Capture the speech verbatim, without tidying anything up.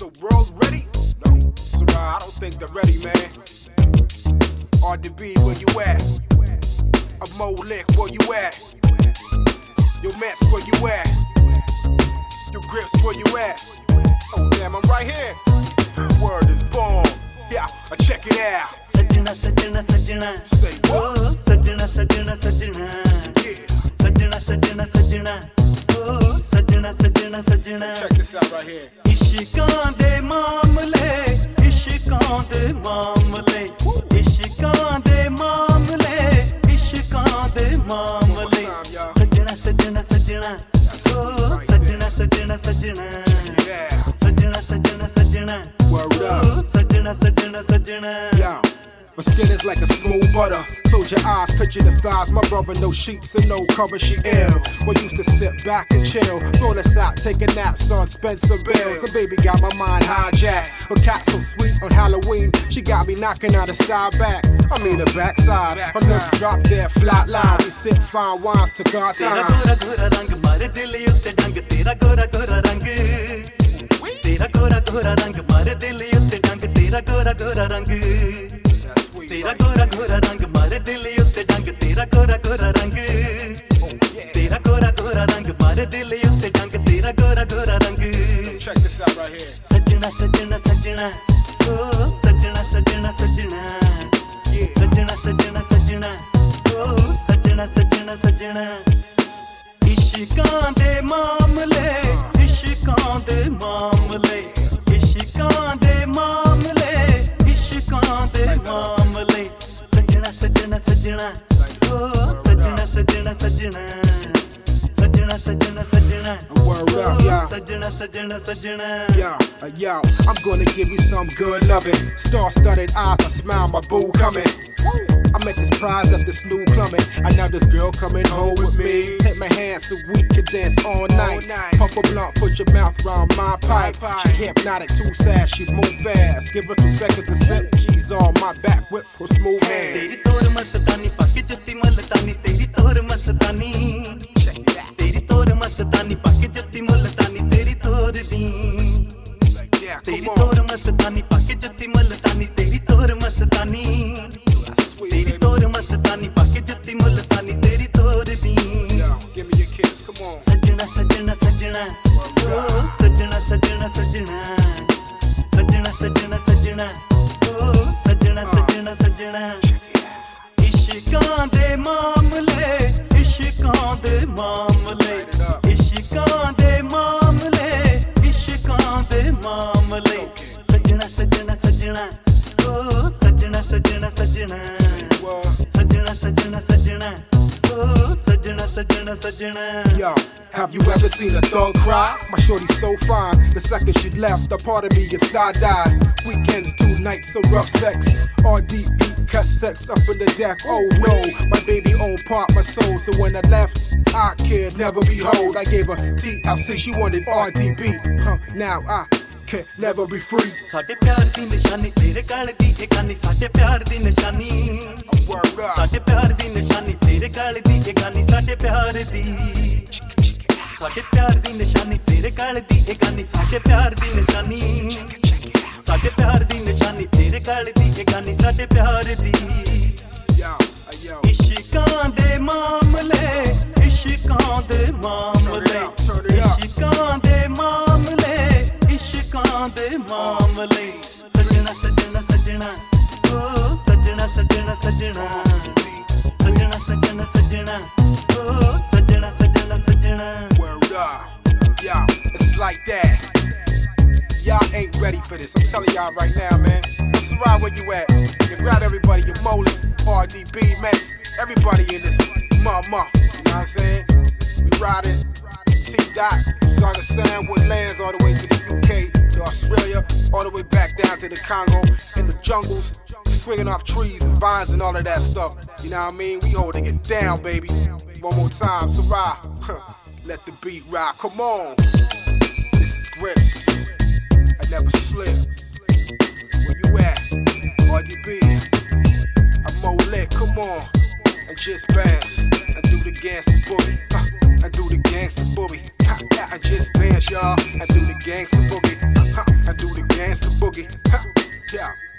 the world ready? No, Sarai, I don't think they're ready, man. R D B, where you at? A Molik, where you at? Your Mets, where you at? Your Grips, where you at? Oh damn, I'm right here. Word is born. Yeah, check it out. Sajna, sajna, sajna. Say what? Oh, sajna, sajna, sajna. Yeah. Sajna, sajna, sajna. Oh, sajna, sajna, sajna. Check this out right here. इश्क़ां दे मामले, इश्क़ां दे मामले, इश्क़ां दे मामले, इश्क़ां दे मामले. सजना सजना सजना, ओ सजना सजना सजना, सजना सजना सजना, Word up. ओ सजना सजना सजना. Yo, my skin is like a smooth butter. Close your eyes, picture the thighs. My brother, no sheets and no cover, she ill. We used to sit back and chill. Roll us out, taking naps on Spencer Bills. The baby got my mind hijacked. Her cat so sweet on Halloween. She got me knocking out the side back. I mean the backside. Her lips drop dead, flat line. We sip fine wines to God's तेरा time. Gora Gora रंग मारे दिल उत्ते डंग, तेरा गोरा गोरा रंग. तेरा गोरा गोरा रंग मारे दिल उत्ते डंग, तेरा गोरा गोरा रंग. तेरा गोरा गोरा रंग मारे दिल उत्ते डंग, तेरा गोरा गोरा रंग. तेरा गोरा गोरा रंग मारे दिल उत्ते डंग, तेरा गोरा गोरा रंग. Check this out right here. सजना सजना सजना, ओ सजना सजना सजना, सजना सजना सजना, ओ सजना सजना सजना. इश्क़ां दे मामले, इश्क़ां दे मामले, इश्क़ां दे मामले, इश्क़ां दे मामले. सजना सजना सजना, ओ सजना सजना सजना, सजना सजना सजना, Word up, yeah. सजना सजना सजना. Yo, uh, yo, I'm gonna give you some good loving. Star-studded eyes, I smile, my boo coming. I met this prize at this new plumbing. I know this girl coming home with me. Take my hand so we can dance all night. Puff a blunt, put your mouth around my pipe. She hypnotic, too sad, she move fast. Give her two seconds to sip. She's on my back with her smooth hands. तेरी तोर मस्तानी पाके जुत्ती मुल्तानी, तेरी तोर मस्तानी. तेरी तोर मस्तानी पाके जुत्ती मुल्तानी, तेरी तोर दी. तेरी तोर मस्तानी पाके जुत्ती मुल्तानी, तेरी तोर मस्तानी. तेरी तोर मस्तानी पाके जुत्ती मुल्तानी, तेरी तोर दी. Give me your kiss, come on. सजना सजना सजना, ओ सजना सजना सजना, सजना सजना सजना, ओ सजना सजना सजना. इश्क़ां दे मामले, इश्क़ां दे मामले, इश्क़ां दे मामले, इश्क़ां दे मामले. सजना सजना सजना, ओ सजना सजना सजना, सजना सजना सजना, ओ सजना सजना सजना. Yo, have you ever seen a thug cry? My shorty's so fine. The second she left, a part of me is side-eyed. Weekends, two nights of rough sex. R D B cassettes up in the deck. Oh no, my baby owned part my soul. So when I left, I could never behold. I gave her T L C, she wanted R D B. Huh, now I can never be free. साडे प्यार दी निशानी, तेरे गाल दी ए गानी. साडे प्यार दी निशानी, Word up. साडे प्यार दी निशानी, तेरे गाल दी ए गानी. साडे प्यार दी, साडे प्यार दी निशानी, तेरे गाल दी ए गानी. साडे प्यार दी निशानी, साडे प्यार दी निशानी, तेरे गाल दी ए गानी. साडे प्यार दी. Yo, yo. इश्क़ां दे मामले, इश्क़ां दे मामले, इश्क़ां दे मामले, इश्क़ां दे मामले. सजना सजना सजना, ओ सजना सजना सजना, सजना सजना सजना, ओ सजना सजना सजना. Word up. Yo, it's like that. Y'all ain't ready for this. I'm telling y'all right now, man. What's right where you at? You grab everybody, your Molik, R D B, Mets, everybody in this mama. You know what I'm saying? We riding T-Dot, Song of Sound, with lands all the way to the U K, to Australia, all the way back down to the Congo, in the jungles, swinging off trees and vines and all of that stuff. You know what I mean? We holding it down, baby. One more time, Sarai. Let the beat rock. Come on. This is Grips. I never slip. Where you at? R D B. I'm Molik. Come on. and just bounce and do the gangsta boogie, uh, and do the gangsta boogie, ha, ha, and just dance, y'all, and do the gangsta boogie, uh, and do the gangsta boogie, ha, yeah.